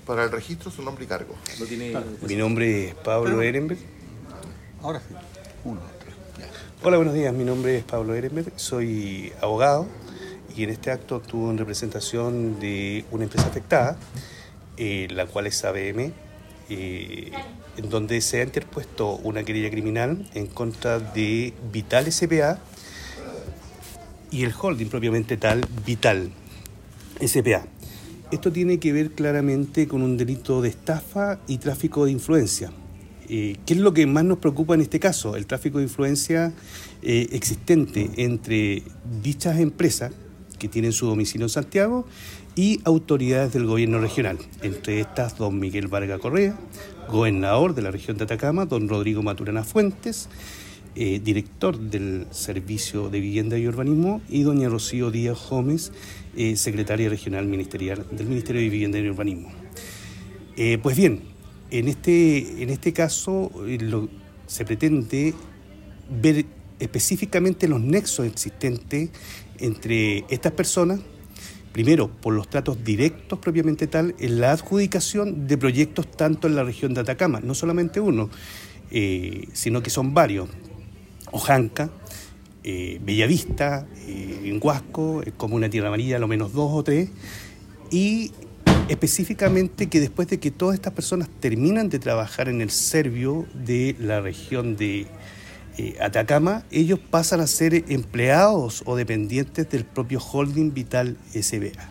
para el registro su nombre y cargo. No tiene... Mi nombre es Pablo Ehrenberg. Ahora sí. 1, 3. Hola, buenos días. Mi nombre es Pablo Ehrenberg. Soy abogado y en este acto actúo en representación de una empresa afectada, la cual es ABM, en donde se ha interpuesto una querella criminal en contra de Vital S.p.A. y el holding propiamente tal, Vital S.p.A. Esto tiene que ver claramente con un delito de estafa y tráfico de influencia. ¿Qué es lo que más nos preocupa en este caso? El tráfico de influencia existente entre dichas empresas que tienen su domicilio en Santiago y autoridades del gobierno regional. Entre estas, don Miguel Vargas Correa, gobernador de la región de Atacama, don Rodrigo Maturana Fuentes, director del Servicio de Vivienda y Urbanismo, y doña Rocío Díaz Gómez, secretaria regional ministerial del Ministerio de Vivienda y Urbanismo. Pues bien, en este caso se pretende ver específicamente los nexos existentes entre estas personas, primero por los tratos directos propiamente tal, en la adjudicación de proyectos tanto en la región de Atacama, no solamente uno, sino que son varios: Ojanca, Bellavista, en Huasco, Comuna Tierra Amarilla, a lo menos 2 o 3, y específicamente que después de que todas estas personas terminan de trabajar en el Servio de la región de Atacama, ellos pasan a ser empleados o dependientes del propio holding Vital S.p.A.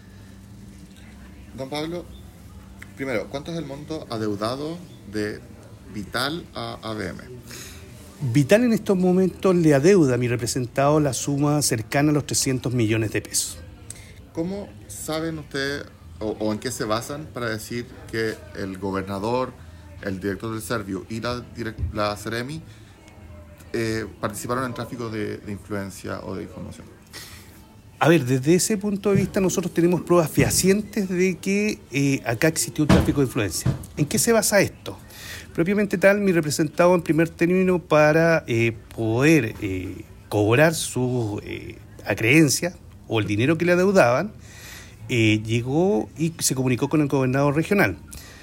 Don Pablo, primero, ¿cuánto es el monto adeudado de Vital a ABM? Vital en estos momentos le adeuda a mi representado la suma cercana a los 300 millones de pesos. ¿Cómo saben ustedes o en qué se basan para decir que el gobernador, el director del Servio y la Seremi participaron en tráfico de influencia o de información? A ver, desde ese punto de vista nosotros tenemos pruebas fehacientes de que acá existió un tráfico de influencia. ¿En qué se basa esto? Propiamente tal, mi representado en primer término para poder cobrar sus acreencias o el dinero que le adeudaban, llegó y se comunicó con el gobernador regional.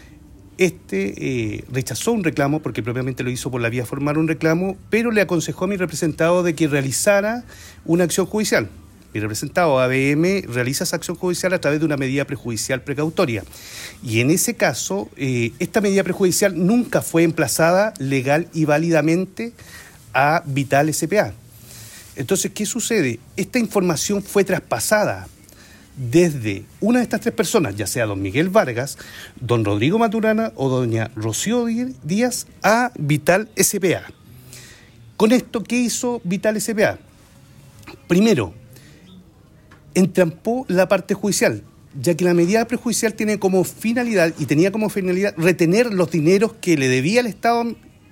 Rechazó un reclamo porque propiamente lo hizo por la vía formal un reclamo, pero le aconsejó a mi representado de que realizara una acción judicial. Mi representado ABM realiza esa acción judicial a través de una medida prejudicial precautoria. Y en ese caso, esta medida prejudicial nunca fue emplazada legal y válidamente a Vital S.p.A. Entonces, ¿qué sucede? Esta información fue traspasada desde una de estas 3 personas, ya sea don Miguel Vargas, don Rodrigo Maturana o doña Rocío Díaz, a Vital S.p.A. Con esto, ¿qué hizo Vital S.p.A.? Primero, entrampó la parte judicial, ya que la medida prejudicial tiene como finalidad, y tenía como finalidad, retener los dineros que le debía el Estado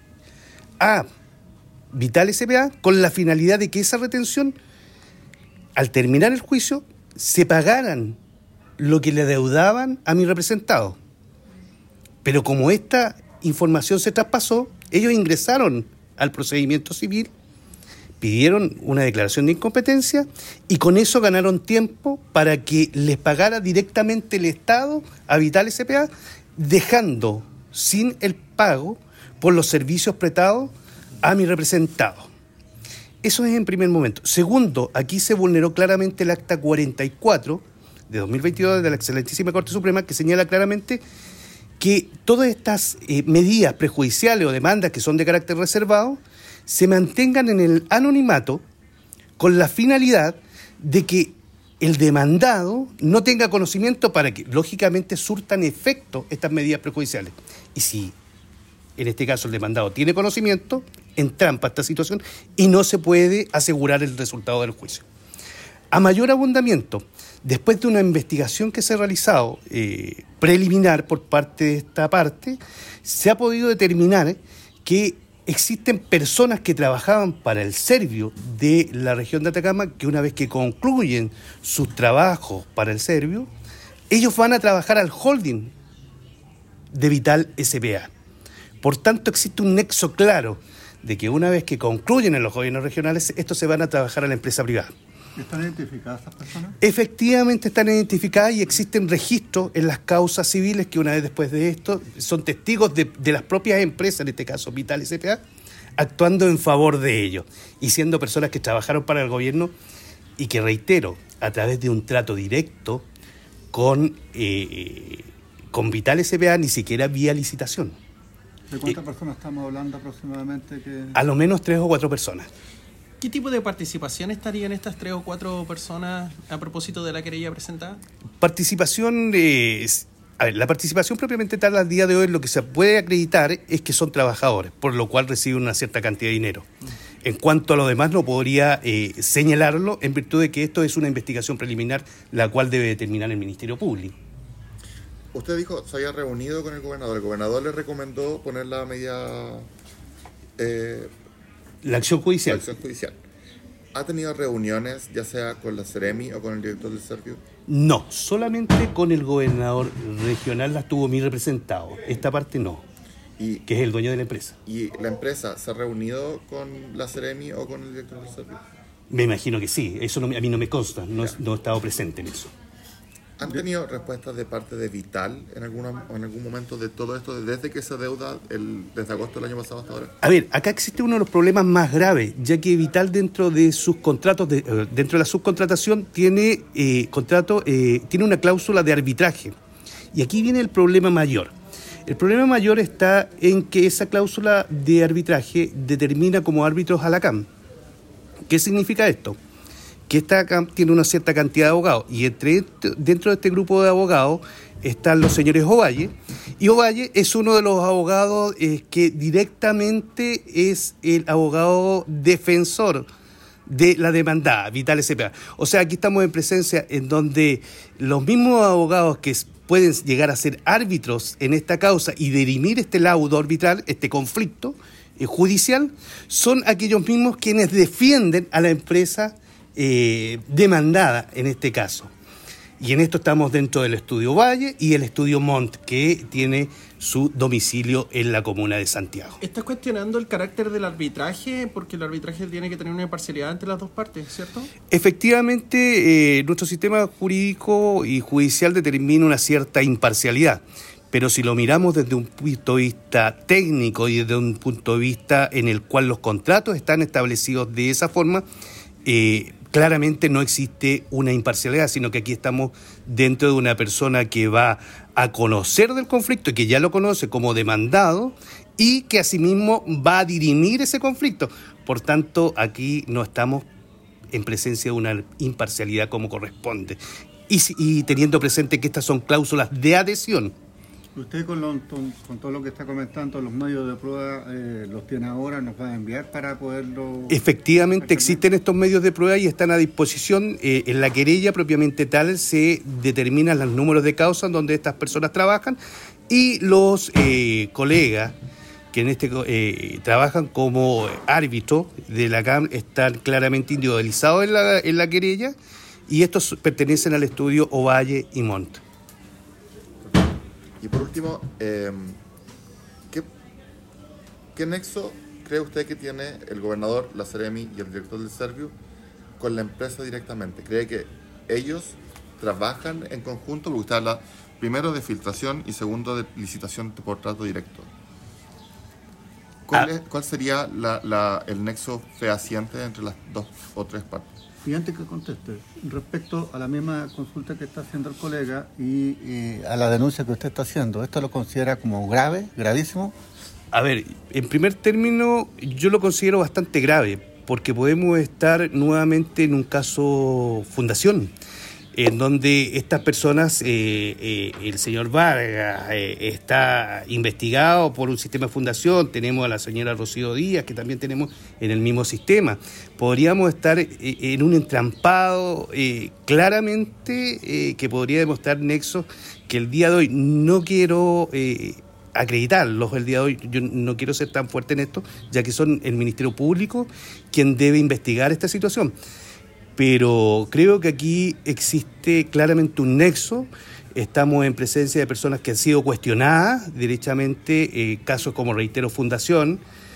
a Vital S.p.A. con la finalidad de que esa retención, al terminar el juicio, se pagaran lo que le adeudaban a mi representado. Pero como esta información se traspasó, ellos ingresaron al procedimiento civil, pidieron una declaración de incompetencia y con eso ganaron tiempo para que les pagara directamente el Estado a Vital S.p.A., dejando sin el pago por los servicios prestados a mi representado. Eso es en primer momento. Segundo, aquí se vulneró claramente el acta 44 de 2022 de la excelentísima Corte Suprema, que señala claramente que todas estas medidas prejudiciales o demandas que son de carácter reservado se mantengan en el anonimato con la finalidad de que el demandado no tenga conocimiento para que, lógicamente, surtan efecto estas medidas prejudiciales. Y si, en este caso, el demandado tiene conocimiento, entrampa esta situación y no se puede asegurar el resultado del juicio. A mayor abundamiento, después de una investigación que se ha realizado preliminar por parte de esta parte, se ha podido determinar que existen personas que trabajaban para el Servio de la región de Atacama que una vez que concluyen sus trabajos para el Servio, ellos van a trabajar al holding de Vital S.p.A. Por tanto, existe un nexo claro de que una vez que concluyen en los gobiernos regionales, estos se van a trabajar a la empresa privada. ¿Están identificadas estas personas? Efectivamente están identificadas y existen registros en las causas civiles que una vez después de esto son testigos de las propias empresas, en este caso Vital S.p.A., actuando en favor de ellos y siendo personas que trabajaron para el gobierno y que, reitero, a través de un trato directo con Vital S.p.A., ni siquiera vía licitación. ¿De cuántas personas estamos hablando aproximadamente? A lo menos 3 o 4 personas. ¿Qué tipo de participación estarían estas 3 o 4 personas a propósito de la querella presentada? Participación, la participación propiamente tal al día de hoy, lo que se puede acreditar es que son trabajadores, por lo cual reciben una cierta cantidad de dinero. En cuanto a lo demás, no podría señalarlo en virtud de que esto es una investigación preliminar, la cual debe determinar el Ministerio Público. Usted dijo se había reunido con el gobernador le recomendó poner la medida... La acción judicial. La acción judicial. ¿Ha tenido reuniones, ya sea con la Seremi o con el director del Servio? No, solamente con el gobernador regional las tuvo mi representado. Esta parte no, que es el dueño de la empresa. ¿Y la empresa se ha reunido con la Seremi o con el director del Servio? Me imagino que sí, eso a mí no me consta, no he estado presente en eso. ¿Han tenido respuestas de parte de Vital en algún momento de todo esto, desde que se adeuda desde agosto del año pasado hasta ahora? A ver, acá existe uno de los problemas más graves, ya que Vital dentro de sus contratos, dentro de la subcontratación, tiene una cláusula de arbitraje. Y aquí viene el problema mayor. El problema mayor está en que esa cláusula de arbitraje determina como árbitros a la CAM. ¿Qué significa esto? Que esta CAM tiene una cierta cantidad de abogados y dentro de este grupo de abogados están los señores Ovalle, y Ovalle es uno de los abogados que directamente es el abogado defensor de la demandada, Vital S.p.A. O sea, aquí estamos en presencia en donde los mismos abogados que pueden llegar a ser árbitros en esta causa y dirimir este laudo arbitral, este conflicto judicial, son aquellos mismos quienes defienden a la empresa demandada en este caso. Y en esto estamos dentro del estudio Valle y el estudio Montt, que tiene su domicilio en la comuna de Santiago. ¿Estás cuestionando el carácter del arbitraje? Porque el arbitraje tiene que tener una imparcialidad entre las dos partes, ¿cierto? Efectivamente, nuestro sistema jurídico y judicial determina una cierta imparcialidad. Pero si lo miramos desde un punto de vista técnico y desde un punto de vista en el cual los contratos están establecidos de esa forma, claramente no existe una imparcialidad, sino que aquí estamos dentro de una persona que va a conocer del conflicto y que ya lo conoce como demandado y que asimismo va a dirimir ese conflicto. Por tanto, aquí no estamos en presencia de una imparcialidad como corresponde. Y teniendo presente que estas son cláusulas de adhesión. Usted con todo lo que está comentando, los medios de prueba los tiene ahora, nos va a enviar para poderlo... Efectivamente existen estos medios de prueba y están a disposición. En la querella propiamente tal se determinan los números de causa donde estas personas trabajan y los colegas que trabajan como árbitros de la CAM están claramente individualizados en la querella y estos pertenecen al estudio Ovalle y Montt. Y por último, ¿qué nexo cree usted que tiene el gobernador, la Seremi y el director del Servio con la empresa directamente? ¿Cree que ellos trabajan en conjunto? Porque usted habla primero de filtración y segundo de licitación por trato directo. ¿Cuál sería el nexo fehaciente entre las dos o tres partes? Y antes que conteste, respecto a la misma consulta que está haciendo el colega y a la denuncia que usted está haciendo, ¿esto lo considera como grave, gravísimo? A ver, en primer término, yo lo considero bastante grave, porque podemos estar nuevamente en un caso fundación, en donde estas personas, el señor Vargas está investigado por un sistema de fundación, tenemos a la señora Rocío Díaz, que también tenemos en el mismo sistema. Podríamos estar en un entrampado claramente que podría demostrar nexos que el día de hoy no quiero acreditarlos. El día de hoy yo no quiero ser tan fuerte en esto, ya que son el Ministerio Público quien debe investigar esta situación. Pero creo que aquí existe claramente un nexo. Estamos en presencia de personas que han sido cuestionadas derechamente, casos como, reitero, fundación,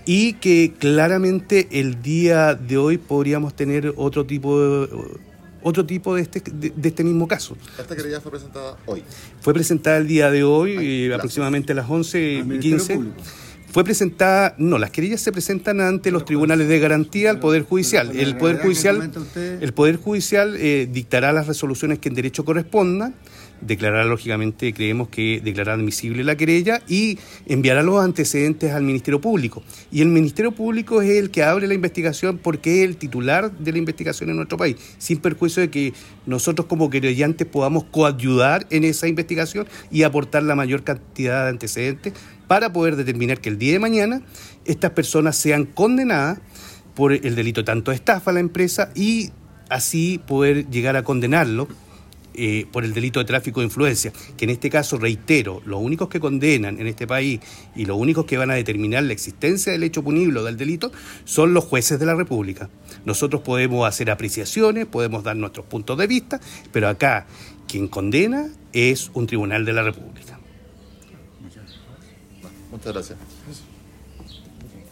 y que claramente el día de hoy podríamos tener otro tipo de este mismo caso. Esta querella fue presentada hoy. Fue presentada el día de hoy, Gracias. aproximadamente a las 11:15. Público. Fue presentada, no, las querellas se presentan ante los tribunales de garantía al Poder Judicial. El Poder Judicial dictará las resoluciones que en derecho correspondan, declarará, lógicamente, creemos que declarará admisible la querella y enviará los antecedentes al Ministerio Público. Y el Ministerio Público es el que abre la investigación porque es el titular de la investigación en nuestro país, sin perjuicio de que nosotros como querellantes podamos coayudar en esa investigación y aportar la mayor cantidad de antecedentes para poder determinar que el día de mañana estas personas sean condenadas por el delito tanto de estafa a la empresa y así poder llegar a condenarlo por el delito de tráfico de influencia, que en este caso, reitero, los únicos que condenan en este país y los únicos que van a determinar la existencia del hecho punible o del delito son los jueces de la República. Nosotros podemos hacer apreciaciones, podemos dar nuestros puntos de vista, pero acá quien condena es un tribunal de la República. Muchas gracias.